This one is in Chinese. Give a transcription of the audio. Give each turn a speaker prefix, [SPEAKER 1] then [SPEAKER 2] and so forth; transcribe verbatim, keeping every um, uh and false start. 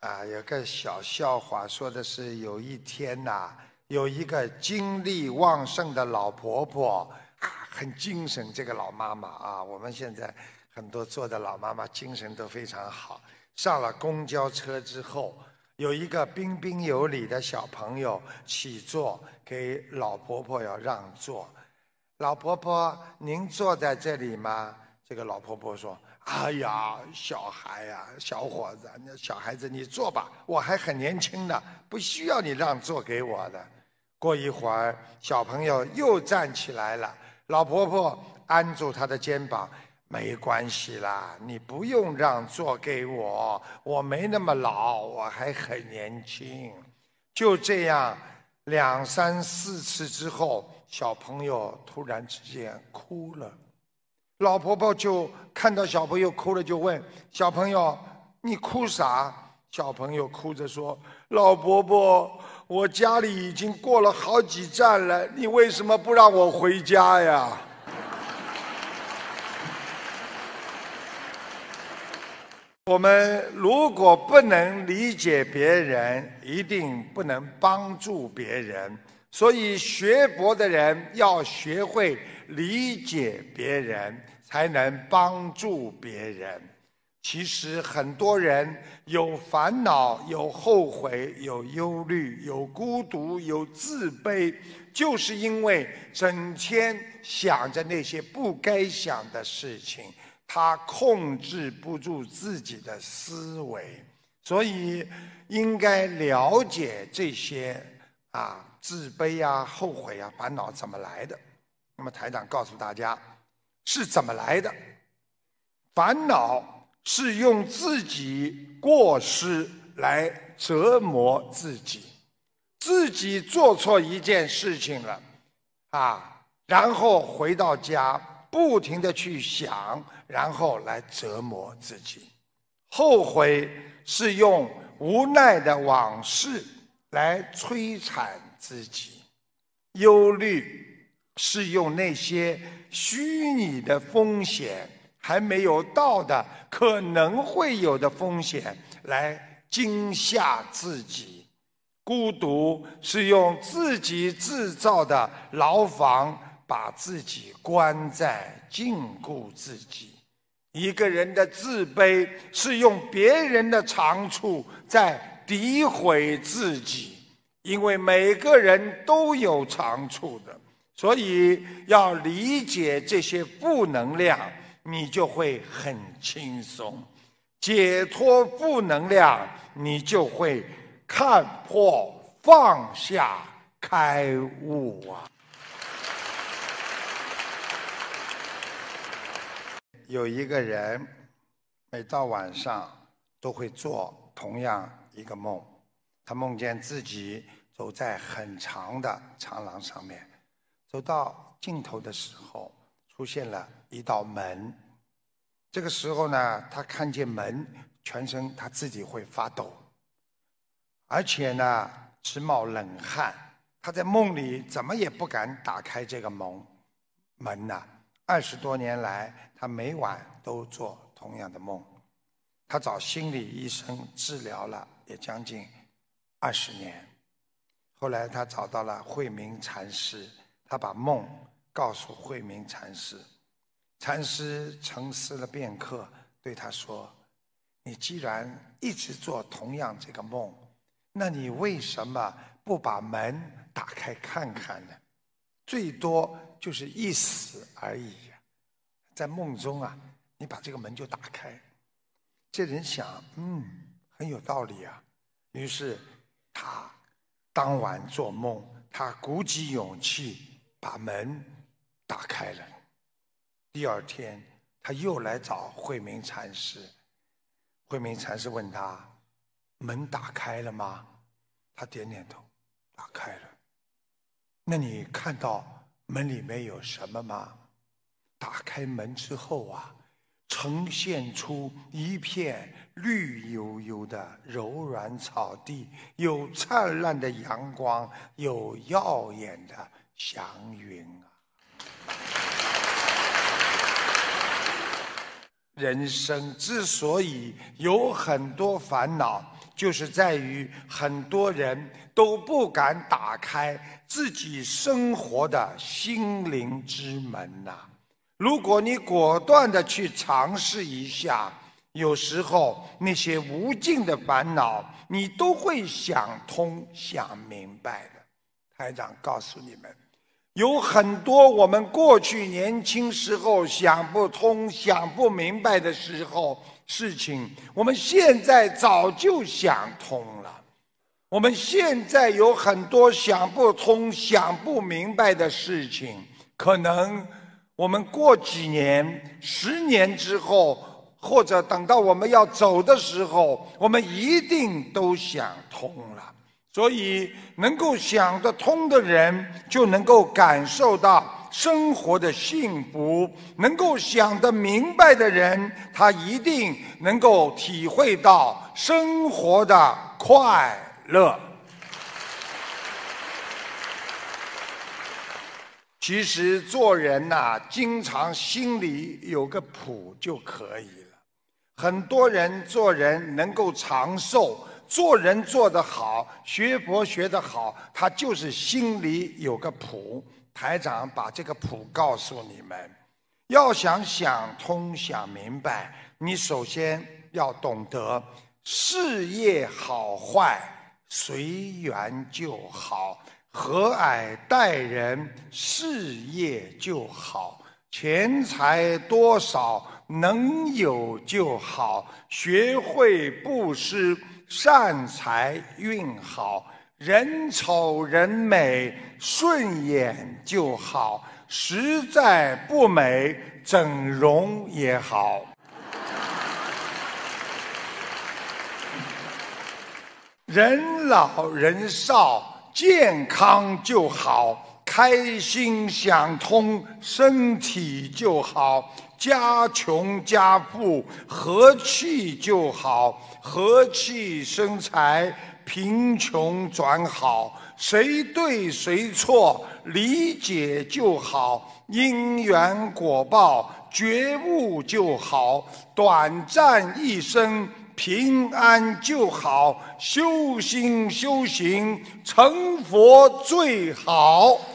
[SPEAKER 1] 啊，有个小笑话，说的是有一天呐、啊，有一个精力旺盛的老婆婆啊，很精神。这个老妈妈啊，我们现在很多做的老妈妈精神都非常好。上了公交车之后，有一个彬彬有礼的小朋友起坐，给老婆婆要让座。老婆婆，您坐在这里吗？这个老婆婆说：“哎呀，小孩呀、啊，小伙子，那小孩子你坐吧，我还很年轻呢，不需要你让座给我的。”过一会儿，小朋友又站起来了，老婆婆按住他的肩膀：“没关系啦，你不用让座给我，我没那么老，我还很年轻。”就这样，两三四次之后，小朋友突然之间哭了。老婆婆就看到小朋友哭了，就问小朋友：“你哭啥？”小朋友哭着说：“老婆婆，我家里已经过了好几站了，你为什么不让我回家呀？”我们如果不能理解别人，一定不能帮助别人。所以学佛的人要学会理解别人，才能帮助别人。其实很多人有烦恼，有后悔，有忧虑，有孤独，有自卑，就是因为整天想着那些不该想的事情，他控制不住自己的思维。所以应该了解这些啊自卑啊、后悔啊、烦恼怎么来的。那么台长告诉大家是怎么来的。烦恼是用自己过失来折磨自己，自己做错一件事情了啊，然后回到家不停地去想，然后来折磨自己。后悔是用无奈的往事来摧残自己，忧虑是用那些虚拟的风险，还没有到的可能会有的风险来惊吓自己，孤独是用自己制造的牢房把自己关在禁锢自己。一个人的自卑是用别人的长处在诋毁自己，因为每个人都有长处的，所以要理解这些负能量，你就会很轻松；解脱负能量，你就会看破放下开悟啊！有一个人每到晚上都会做同样一个梦，他梦见自己走在很长的长廊上面，走到尽头的时候出现了一道门。这个时候呢，他看见门，全身他自己会发抖，而且呢直冒冷汗。他在梦里怎么也不敢打开这个门门呐。二十多年来，他每晚都做同样的梦。他找心理医生治疗了也将近二十年。后来他找到了慧明禅师，他把梦告诉慧明禅师。禅师沉思了片刻，对他说：“你既然一直做同样这个梦，那你为什么不把门打开看看呢？最多就是一死而已呀，在梦中啊，你把这个门就打开。”这人想，嗯，很有道理啊。于是他当晚做梦，他鼓起勇气把门打开了。第二天他又来找慧明禅师，慧明禅师问他：“门打开了吗？”他点点头，打开了。那你看到门里面有什么吗？打开门之后啊，呈现出一片绿油油的柔软草地，有灿烂的阳光，有耀眼的祥云啊！人生之所以有很多烦恼，就就是在于很多人都不敢打开自己生活的心灵之门呐、啊。如果你果断地去尝试一下，有时候那些无尽的烦恼，你都会想通、想明白的。台长告诉你们，有很多我们过去年轻时候想不通、想不明白的时候事情，我们现在早就想通了。我们现在有很多想不通、想不明白的事情，可能我们过几年、十年之后，或者等到我们要走的时候，我们一定都想通了。所以能够想得通的人，就能够感受到生活的幸福；能够想得明白的人，他一定能够体会到生活的快乐。其实做人呐、啊，经常心里有个谱就可以了。很多人做人能够长寿，做人做得好，学佛学得好，他就是心里有个谱。台长把这个谱告诉你们，要想想通想明白，你首先要懂得事业好坏随缘就好，和蔼待人，事业就好；钱财多少能有就好，学会布施，善财运好；人丑人美顺眼就好，实在不美整容也好。人老人少健康就好，开心想通身体就好，家穷家富和气就好，和气生财，贫穷转好，谁对谁错理解就好，因缘果报觉悟就好，短暂一生平安就好，修心修行成佛最好。